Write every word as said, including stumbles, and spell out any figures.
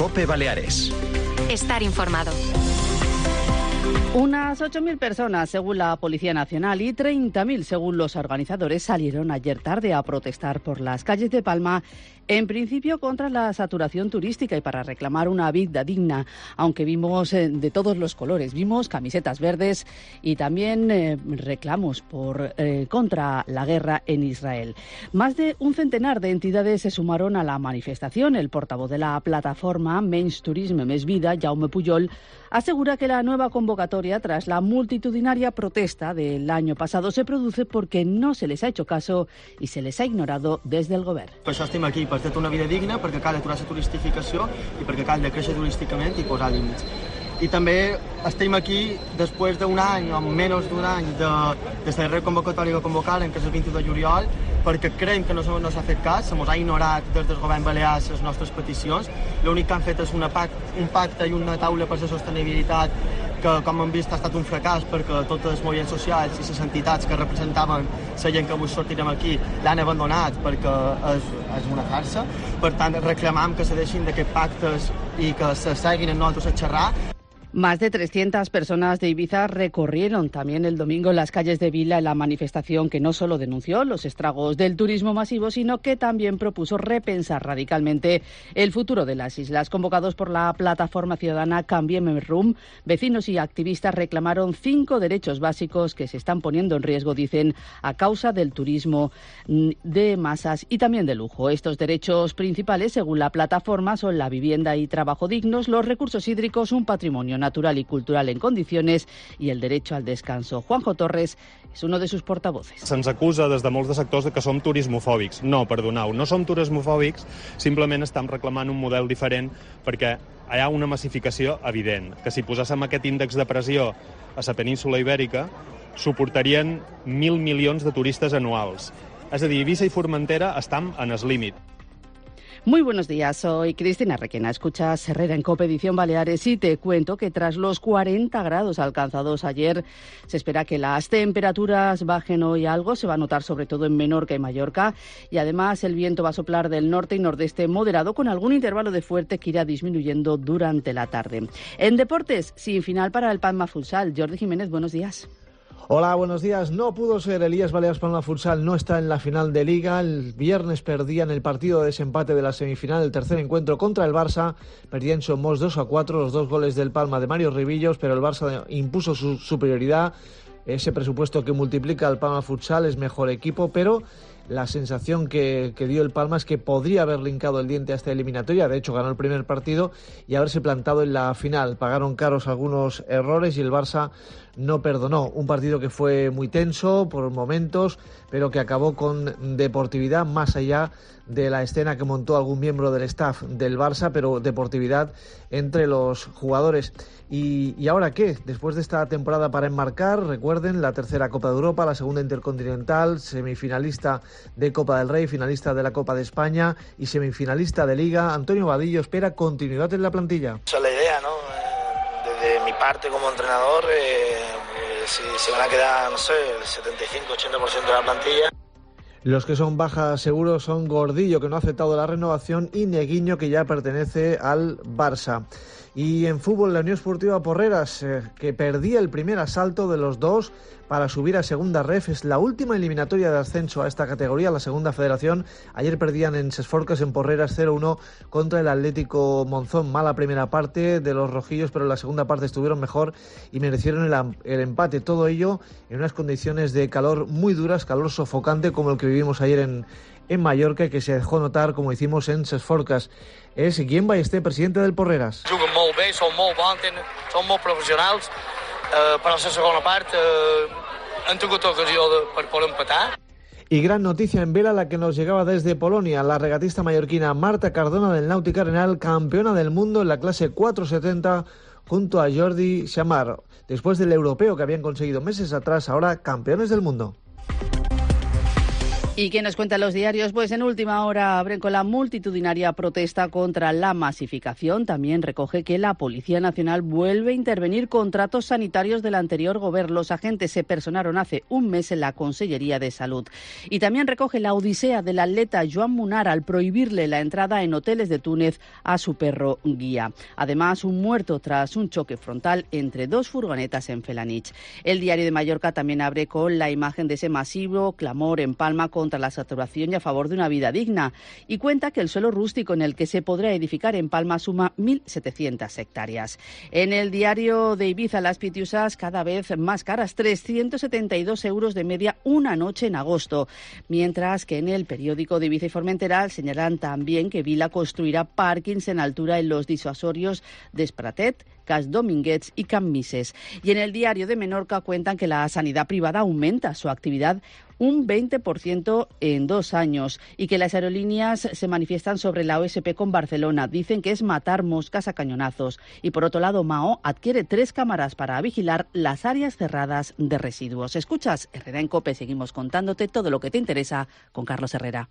COPE Baleares. Estar informado. Unas ocho mil personas, según la Policía Nacional, y treinta mil, según los organizadores, salieron ayer tarde a protestar por las calles de Palma, en principio contra la saturación turística y para reclamar una vida digna, aunque vimos eh, de todos los colores. Vimos camisetas verdes y también eh, reclamos por eh, contra la guerra en Israel. Más de un centenar de entidades se sumaron a la manifestación. El portavoz de la plataforma Menys Turisme Més Vida, Jaume Pujol, asegura que la nueva convocatoria tras la multitudinaria protesta del año pasado se produce porque no se les ha hecho caso y se les ha ignorado desde el govern. Per això estem aquí, per fer una vida digna, perquè cal aturar la turistificació i perquè cal de créixer turísticament i posar límits. I també estem aquí després d'un any, o menys d'un any, de, de la darrera convocatòria que convocaren, que és el vint de juliol, perquè creiem que no s'ha no fet cas, se mos ha ignorat des del govern balear les nostres peticions. L'únic que han fet és una pact, un pacte i una taula per la sostenibilitat que, com hem vist, ha estat un fracàs perquè tots els moviments socials i les entitats que representaven la gent que avui sortirem aquí l'han abandonat perquè és, és una farsa. Per tant, reclamam que se deixin d'aquests pactes i que se seguin amb nosaltres a xerrar. Más de trescientas personas de Ibiza recorrieron también el domingo las calles de Vila en la manifestación que no solo denunció los estragos del turismo masivo, sino que también propuso repensar radicalmente el futuro de las islas. Convocados por la plataforma ciudadana Canviem Rum, vecinos y activistas reclamaron cinco derechos básicos que se están poniendo en riesgo, dicen, a causa del turismo de masas y también de lujo. Estos derechos principales, según la plataforma, son la vivienda y trabajo dignos, los recursos hídricos, un patrimonio natural y cultural en condiciones y el derecho al descanso. Juanjo Torres és uno de sus portavoces. Se'ns acusa des de molts de sectors de que som turismofòbics. No, perdoneu, no som turismofòbics, simplement estem reclamant un model diferent perquè hi ha una massificació evident, que si posàssim aquest índex de pressió a la península Ibèrica, suportarien mil milions de turistes anuals. És a dir, Eivissa i Formentera estan en el límit. Muy buenos días, soy Cristina Requena. Escuchas Herrera en COPE Edición Baleares y te cuento que tras los cuarenta grados alcanzados ayer, se espera que las temperaturas bajen hoy algo. Se va a notar sobre todo en Menorca y Mallorca y además el viento va a soplar del norte y nordeste moderado con algún intervalo de fuerte que irá disminuyendo durante la tarde. En deportes, sin final para el Palma Futsal. Jordi Jiménez, buenos días. Hola, buenos días. No pudo ser. Elías Baleares Palma Futsal no está en la final de Liga. El viernes perdían el partido de desempate de la semifinal, el tercer encuentro contra el Barça. Perdían en Somos dos a cuatro, los dos goles del Palma de Mario Ribillos, pero el Barça impuso su superioridad. Ese presupuesto que multiplica el Palma Futsal es mejor equipo, pero la sensación que, que dio el Palma es que podría haber linkado el diente a esta eliminatoria. De hecho, ganó el primer partido y haberse plantado en la final. Pagaron caros algunos errores y el Barça no perdonó. Un partido que fue muy tenso por momentos, pero que acabó con deportividad más allá de la escena que montó algún miembro del staff del Barça, pero deportividad entre los jugadores. ¿Y, y ahora qué? Después de esta temporada para enmarcar, recuerden, la tercera Copa de Europa, la segunda Intercontinental, semifinalista de Copa del Rey, finalista de la Copa de España y semifinalista de Liga, Antonio Vadillo espera continuidad en la plantilla. Esa es la idea, ¿no? Desde mi parte como entrenador, eh, eh, si se van a quedar, no sé, el setenta y cinco ochenta por ciento de la plantilla. Los que son bajas seguros son Gordillo, que no ha aceptado la renovación, y Neguiño, que ya pertenece al Barça. Y en fútbol, la Unión Esportiva Porreras, eh, que perdía el primer asalto de los dos para subir a segunda ref. Es la última eliminatoria de ascenso a esta categoría, la segunda federación. Ayer perdían en Ses Forques, en Porreras, cero uno contra el Atlético Monzón. Mala primera parte de los rojillos, pero en la segunda parte estuvieron mejor y merecieron el, el empate. Todo ello en unas condiciones de calor muy duras, calor sofocante como el que vivimos ayer en, en Mallorca, que se dejó notar, como hicimos en Ses Forques. És Guillem Ballester, presidente del Porreras. Juguen molt bé, són molt bons, tenen, són molt professionals, eh, però la segona part eh, han tingut ocasió de, per poder empatar. Y gran noticia en vela, la que nos llegaba desde Polonia. La regatista mallorquina Marta Cardona del Nàutic Arenal, campeona del mundo en la clase cuatrocientos setenta, junto a Jordi Chamar. Después del europeo que habían conseguido meses atrás, ahora campeones del mundo. ¿Y qué nos cuentan los diarios? Pues en última hora abren con la multitudinaria protesta contra la masificación. También recoge que la Policía Nacional vuelve a intervenir contratos sanitarios del anterior gobierno. Los agentes se personaron hace un mes en la Consellería de Salud. Y también recoge la odisea del atleta Joan Munar al prohibirle la entrada en hoteles de Túnez a su perro guía. Además, un muerto tras un choque frontal entre dos furgonetas en Felanich. El Diario de Mallorca también abre con la imagen de ese masivo clamor en Palma contra la saturación y a favor de una vida digna, y cuenta que el suelo rústico en el que se podrá edificar en Palma suma mil setecientas hectáreas. En el Diario de Ibiza, las pitiusas cada vez más caras, trescientos setenta y dos euros de media una noche en agosto, mientras que en el periódico de Ibiza y Formentera señalan también que Vila construirá parkings en altura en los disuasorios de Espratet, Cas Dominguets y Can Mises. Y en el Diario de Menorca cuentan que la sanidad privada aumenta su actividad un veinte por ciento en dos años y que las aerolíneas se manifiestan sobre la O S P con Barcelona. Dicen que es matar moscas a cañonazos. Y por otro lado, Mao adquiere tres cámaras para vigilar las áreas cerradas de residuos. Escuchas Herrera en COPE. Seguimos contándote todo lo que te interesa con Carlos Herrera.